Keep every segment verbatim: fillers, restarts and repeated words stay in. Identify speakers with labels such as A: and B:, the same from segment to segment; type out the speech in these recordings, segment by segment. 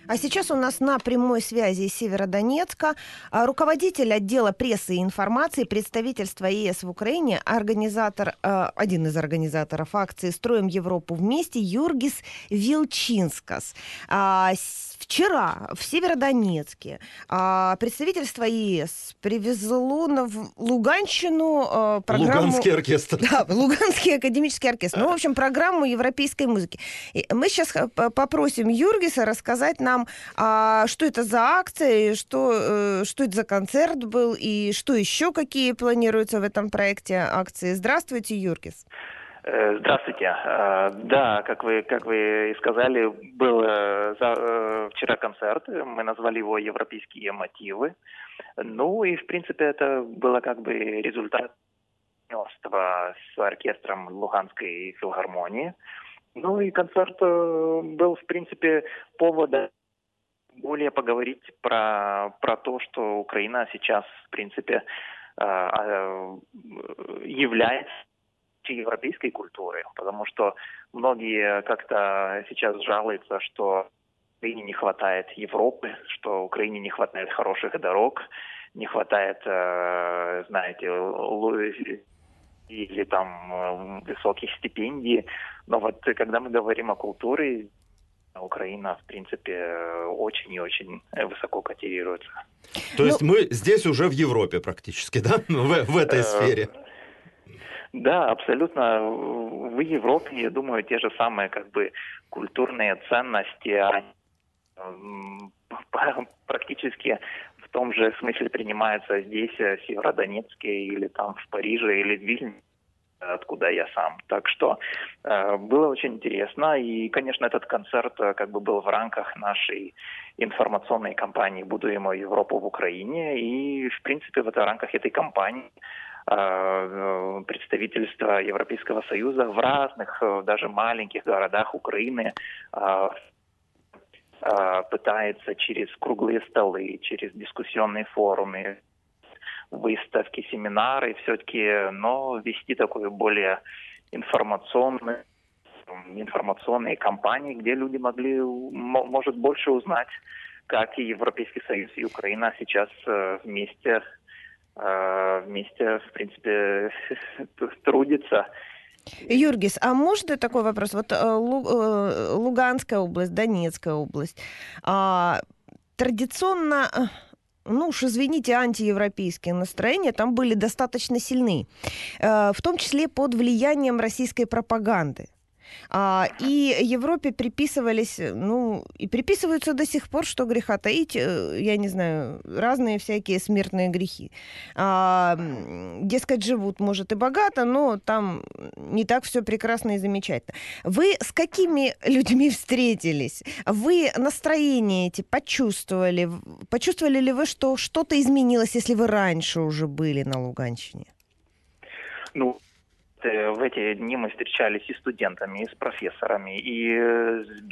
A: А сейчас у нас на прямой связи из Северодонецка а, руководитель отдела прессы и информации представительства ЕС в Украине, организатор, а, один из организаторов акции «Строим Европу вместе» Юргис Вилчинскас. А, с- вчера в Северодонецке а, представительство ЕС привезло на в Луганщину а, программу...
B: Луганский оркестр.
A: Да, Луганский академический оркестр. Ну, в общем, программу европейской музыки. И мы сейчас попросим Юргиса рассказать нам, а, что это за акция, и что, э, что это за концерт был, и что еще, какие планируются в этом проекте акции. Здравствуйте, Юргис.
C: Здравствуйте. Да, как вы, как вы и сказали, был вчера концерт, мы назвали его «Европейские мотивы». Ну и, в принципе, это было как бы результат партнерства с оркестром Луганской филармонии. Ну и концерт был, в принципе, поводом более поговорить про, про то, что Украина сейчас, в принципе, является европейской культурой, потому что многие как-то сейчас жалуются, что Украине не хватает Европы, что Украине не хватает хороших дорог, не хватает, знаете, или там высоких стипендий. Но вот когда мы говорим о культуре, Украина, в принципе, очень и очень высоко котируется.
B: То есть ну, мы здесь уже в Европе практически, да? В, в этой сфере.
C: Да, абсолютно. В Европе, я думаю, те же самые как бы культурные ценности, они практически в том же смысле принимаются здесь, в Северодонецке, или там в Париже, или в Вильнюсе, откуда я сам. Так что э, было очень интересно. И, конечно, этот концерт э, как бы был в рамках нашей информационной кампании «Будуем Европу в Украине». И, в принципе, в это, рамках этой кампании э, представительство Европейского Союза в разных, э, даже маленьких городах Украины э, э, пытается через круглые столы, через дискуссионные форумы, выставки, семинары, все-таки, но вести такую более информационную, информационные кампании, где люди могли, может, больше узнать, как и Европейский Союз, и Украина сейчас вместе, вместе, в принципе, трудятся.
A: Юргис, а можно такой вопрос? Вот Луганская область, Донецкая область, традиционно... ну уж извините, антиевропейские настроения там были достаточно сильны, в том числе под влиянием российской пропаганды. И Европе приписывались, ну, и приписываются до сих пор, что греха таить, я не знаю, разные всякие смертные грехи. Дескать, живут, может, и богато, но там не так все прекрасно и замечательно. Вы с какими людьми встретились? Вы настроение эти почувствовали? Почувствовали ли вы, что что-то изменилось, если вы раньше уже были на Луганщине?
C: Ну, в эти дни мы встречались и с студентами, и с профессорами, и с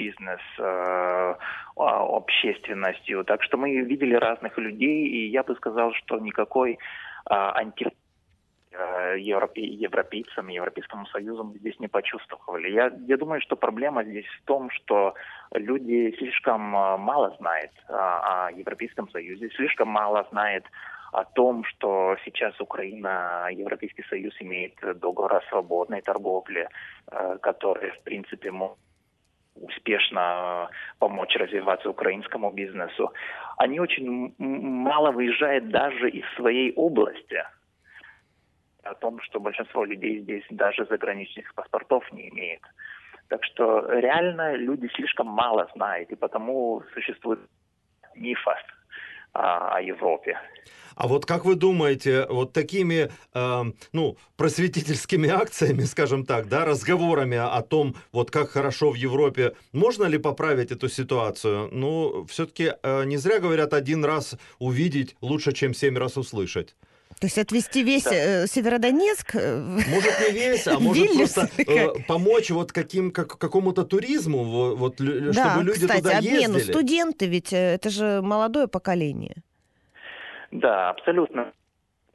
C: бизнес-общественностью. Так что мы видели разных людей, и я бы сказал, что никакой анти европейцам, Европейскому Союзу здесь не почувствовали. Я, я думаю, что проблема здесь в том, что люди слишком мало знают о Европейском Союзе, слишком мало знают о том, что сейчас Украина, Европейский Союз имеет договор о свободной торговле, который, в принципе, может успешно помочь развиваться украинскому бизнесу. Они очень мало выезжают даже из своей области. О том, что большинство людей здесь даже заграничных паспортов не имеет. Так что реально люди слишком мало знают, и потому существует миф о Европе.
B: А вот как вы думаете, вот такими, э, ну, просветительскими акциями, скажем так, да, разговорами о том, вот как хорошо в Европе, можно ли поправить эту ситуацию? Ну, все-таки э, не зря говорят, один раз увидеть лучше, чем семь раз услышать.
A: То есть отвезти весь да. э, Северодонецк?
B: Может, не весь, а может просто э, помочь вот каким, как, какому-то туризму, вот, да, чтобы люди
A: кстати,
B: туда ездили.
A: обмену. Студенты ведь, это же молодое поколение.
C: Да, абсолютно.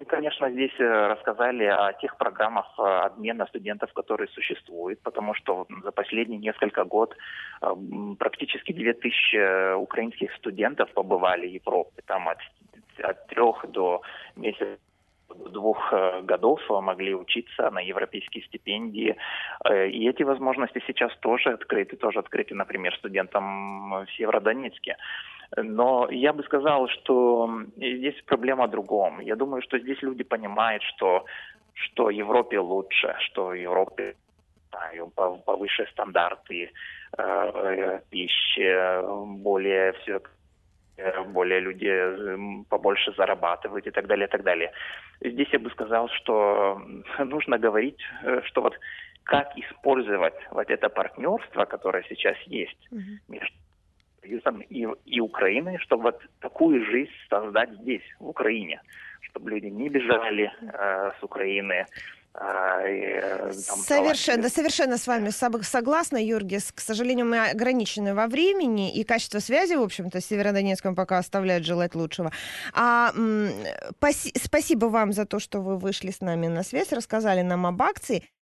C: И, конечно, здесь э, рассказали о тех программах э, обмена студентов, которые существуют, потому что за последние несколько год э, м, практически две тысячи э, украинских студентов побывали в Европе. Там от, от трех до месяца до двух э, годов э, могли учиться на европейские стипендии. Э, и эти возможности сейчас тоже открыты, тоже открыты, например, студентам в Северодонецке. Но я бы сказал, что здесь проблема в другом. Я думаю, что здесь люди понимают, что, что Европе лучше, что в Европе знаю, повыше стандарты э, пищи, более все, более люди побольше зарабатывают и так далее, и так далее. Здесь я бы сказал, что нужно говорить, что вот как использовать вот это партнерство, которое сейчас есть
A: Мгм.
C: между Союзом и, и Украиной, чтобы вот такую жизнь создать здесь, в Украине, чтобы люди не бежали э, с Украины. э, и, э, там
A: Совершенно,
C: проводили-
A: совершенно с вами соб- согласна, Юргис. К сожалению, мы ограничены во времени, и качество связи, в общем-то, с Северодонецком пока оставляет желать лучшего. А, м, паси- спасибо вам за то, что вы вышли с нами на связь, рассказали нам об акции.